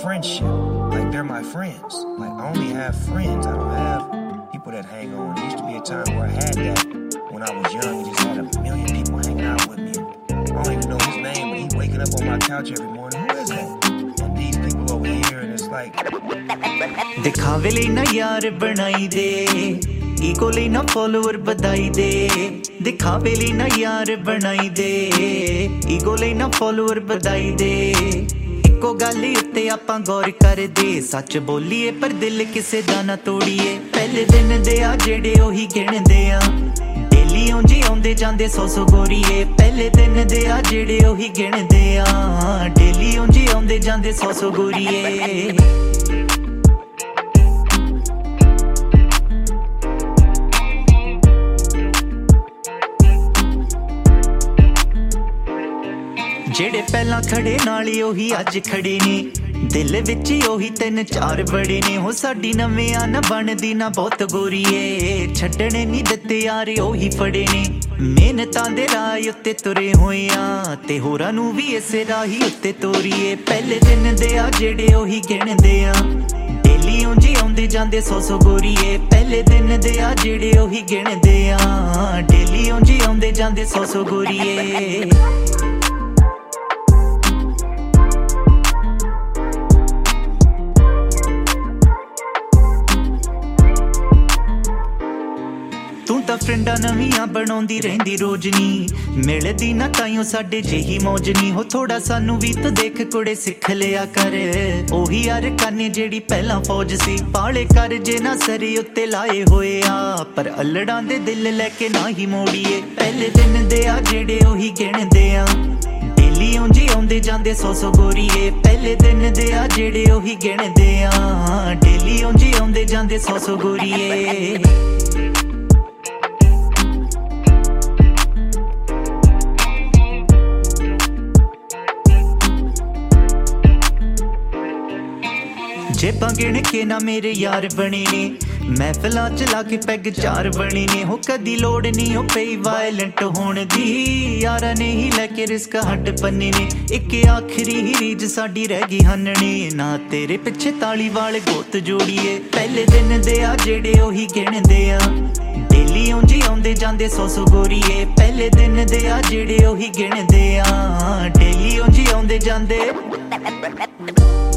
friendship. Like, they're my friends. Like, I only have friends. I don't have people that hang on. There used to be a time where I had that when I was young and just had a million people hanging out with me. And I don't even know his name, but he's waking up on my couch every morning. Who is that? And these people over here, and it's like... दिखावे ਲਈ ਨਾ ਯਾਰ ਬਣਾਈ ਦੇ ego ਲਈ ਨਾ follower ਵਧਾਈ ਦੇ ਦਿਖਾਵੇ ਲਈ ਨਾ ਯਾਰ ਬਣਾਈ ਦੇ ਈਗੋ ਲਈ ਨਾ ਫੋਲੋਵਰ ਵਧਾਈ ਦੇ ਇੱਕੋ ਗੱਲ ਉੱਤੇ ਆਪਾਂ ਗੌਰ ਕਰਦੇ ਸੱਚ ਬੋਲੀਏ ਪਰ ਦਿਲ ਕਿਸੇ ਦਾ ਨਾ ਤੋੜੀਏ ਪਹਿਲੇ ਦਿਨ ਦੇ ਆ ਜਿਹੜੇ ਉਹੀ ਗਿਣਦੇ ਆ ਡੇਲੀ ਉਂਝ ਆਉਂਦੇ ਜਾਂਦੇ ਸੌ ਗੋਰੀਏ ਪਹਿਲੇ ਦਿਨ ਦੇ ਆ ਜਿਹੜੇ ਉਹੀ ਗਿਣਦੇ ਆ ਡੇਲੀ ਉਂਝ ਆਉਂਦੇ ਜਾਂਦੇ ਸੌ ਗੋਰੀਏ ਜਿਹੜੇ ਪਹਿਲਾਂ ਖੜੇ ਨਾਲ ਹੀ ਉਹੀ ਅੱਜ ਖੜੇ ਨੇ ਦਿਲ ਵਿੱਚ ਉਹੀ ਤਿੰਨ ਚਾਰ ਬੜੇ ਨੇ ਹੋ ਸਾਡੀ ਨਵਿਆਂ ਨਾ ਬਣਦੀ ਨਾ ਬਹੁਤ ਗੋਰੀਏ ਛੱਡਣੇ ਨਹੀਂ ਦਿੱਤੇ ਯਾਰ ਉਹੀ ਫੜੇ ਨੇ ਮਿਹਨਤਾਂ ਦੇ ਰਾਹ ਉੱਤੇ ਤੁਰੇ ਹੋਏ ਆ ਤੇ ਹੋਰਾਂ ਨੂੰ ਵੀ ਇਸੇ ਰਾਹੀ ਉੱਤੇ ਤੋਰੀਏ ਪਹਿਲੇ ਦਿਨ ਦੇ ਆ ਜਿਹੜੇ ਉਹੀ ਗਿਣਦੇ ਆ ਡੇਲੀ ਉਂਝ ਆਉਂਦੇ ਜਾਂਦੇ ਸੌ ਗੋਰੀਏ ਪਹਿਲੇ ਦਿਨ ਦੇ ਆ ਜਿਹੜੇ ਉਹੀ ਗਿਣਦੇ ਆ ਡੇਲੀ ਉਂਝ ਆਉਂਦੇ ਜਾਂਦੇ ਸੌ ਗੋਰੀਏ ਤੂੰ ਤਾਂ ਫਰੈਂਡਾਂ ਨਵੀਆਂ ਬਣਾਉਂਦੀ ਰਹਿੰਦੀ ਰੋਜ਼ ਨੀ ਮਿਲਦੀ ਨਾ ਤਾਈਓ ਸਾਡੇ ਜਿਹੀ ਮੌਜ ਨੀ ਹੋ ਥੋੜਾ ਸਾਨੂੰ ਵੀ ਤੂੰ ਦੇਖ ਕੁੜੇ ਸਿੱਖ ਲਿਆ ਕਰ ਉਹੀ ਯਾਰ ਕਾਨੇ ਜਿਹੜੀ ਪਹਿਲਾਂ ਫੌਜ ਸੀ ਪਾਲੇ ਕਰ ਜੇ ਨਾ ਸਰੀ ਉੱਤੇ ਲਾਏ ਹੋਏ ਆ ਪਰ ਅਲੜਾਂ ਦੇ ਦਿਲ ਲੈ ਕੇ ਨਾ ਹੀ ਮੋੜੀਏ ਪਹਿਲੇ ਦਿਨ ਦੇ ਆ ਜਿਹੜੇ ਉਹੀ ਗਿਣਦੇ ਆ ਡੇਲੀ ਉਂਝ ਆਉਂਦੇ ਜਾਂਦੇ ਸੌ ਗੋਰੀਏ ਪਹਿਲੇ ਦਿਨ ਦੇ ਆ ਜਿਹੜੇ ਉਹੀ ਗਿਣਦੇ ਆ ਡੇਲੀ ਉਂਝ ਆਉਂਦੇ ਜਾਂਦੇ ਸੌ ਗੋਰੀਏ ਜੇਬਾਂ ਗਿਣ ਕੇ ਨਾ ਮੇਰੇ ਯਾਰ ਬਣੇ ਨੇ ਮਹਿਫਲਾਂ ਚ ਲਾ ਕੇ ਪੈਗ ਚਾਰ ਬਣੇ ਨੇ ਹੋ ਕਦੀ ਲੋੜ ਨਹੀਂ ਉਹ ਪਈ ਵਾਇਲੈਂਟ ਹੋਣ ਦੀ ਯਾਰਾਂ ਨੇ ਹੀ ਲੈ ਕੇ ਰਿਸਕ ਹੱਡ ਪੰਨੇ ਨੇ ਇੱਕ ਆਖਰੀ ਹੀ ਰੀਜ ਸਾਡੀ ਰਹਿ ਗਈ ਹੰਨਣੇ ਨਾ ਤੇਰੇ ਪਿੱਛੇ ਤਾਲੀ ਵਾਲੇ ਗੋਤ ਜੋੜੀਏ ਪਹਿਲੇ ਦਿਨ ਦੇ ਆ ਜਿਹੜੇ ਉਹੀ ਗਿਣਦੇ ਆ ਡੇਲੀ ਉਂਝ ਆਉਂਦੇ ਜਾਂਦੇ ਸੌ ਗੋਰੀਏ ਪਹਿਲੇ ਦਿਨ ਦੇ ਆ ਜਿਹੜੇ ਉਹੀ ਗਿਣਦੇ ਆ ਡੇਲੀ ਉਂਝ ਆਉਂਦੇ ਜਾਂਦੇ